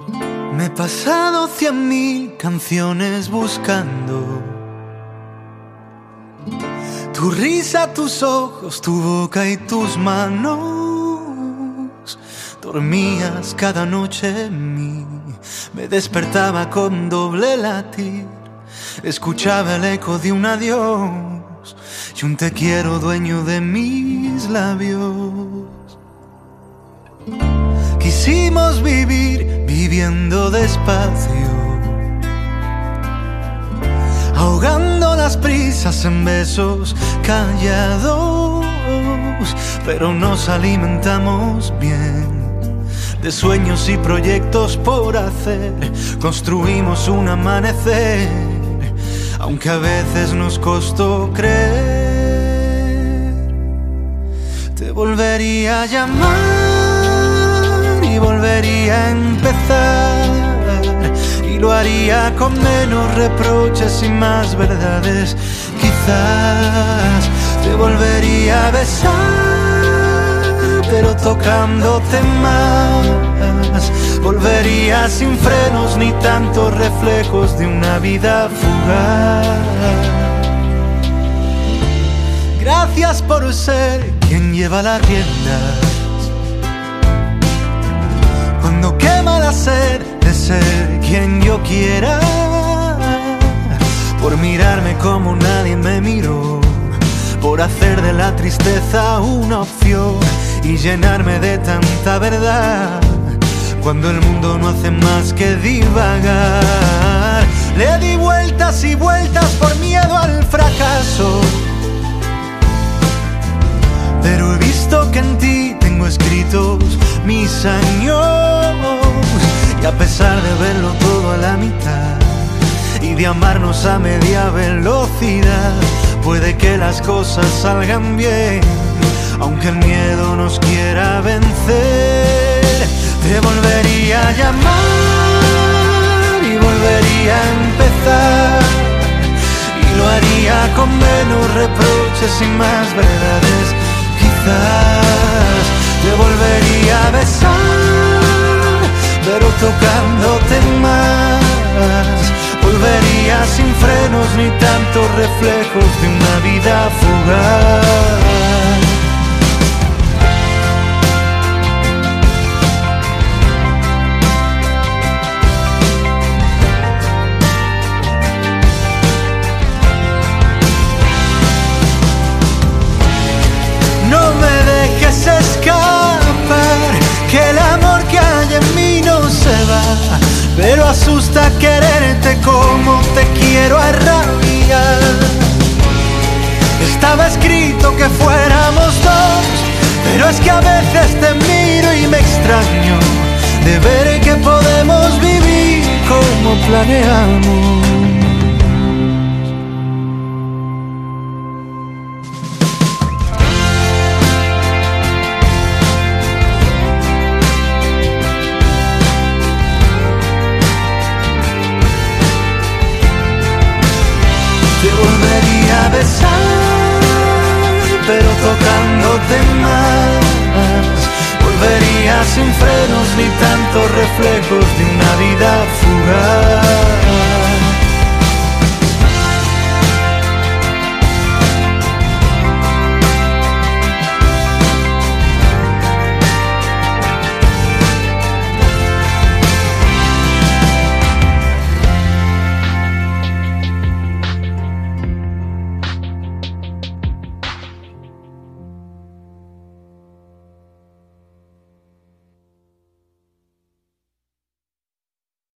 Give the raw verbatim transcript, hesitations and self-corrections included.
Me he pasado cien mil canciones buscando tu risa, tus ojos, tu boca y tus manos. Dormías cada noche en mí, me despertaba con doble latir. Escuchaba el eco de un adiós y un te quiero dueño de mis labios. Quisimos vivir viviendo despacio, ahogando las prisas en besos callados, pero nos alimentamos bien de sueños y proyectos por hacer. Construimos un amanecer, aunque a veces nos costó creer. Te volvería a llamar y volvería a empezar, y lo haría con menos reproches y más verdades. Quizás te volvería a besar, pero tocándote más. Volvería sin frenos ni tantos reflejos de una vida fugaz. Gracias por ser quien lleva las riendas cuando quema la sed de ser quien yo quiera. Por mirarme como nadie me miró, por hacer de la tristeza una opción y llenarme de tanta verdad cuando el mundo no hace más que divagar. Le di vueltas y vueltas por miedo al fracaso, pero he visto que en ti tengo escritos mis años, y a pesar de verlo todo a la mitad y de amarnos a media velocidad, puede que las cosas salgan bien, aunque el miedo nos quiera vencer. Te volvería a llamar y volvería a empezar, y lo haría con menos reproches y más verdades. Quizás te volvería a besar, pero tocándote más. Volvería sin frenos ni tantos reflejos de una vida fugaz. No me dejes escapar, que el amor que hay en mí no se va, pero asusta quererte como te quiero a rabiar. Estaba escrito que fuéramos dos, pero es que a veces te miro y me extraño de ver que podemos vivir como planeamos. Te volvería a besar, pero tocándote más. Volvería sin frenos ni tantos reflejos de una vida fugaz.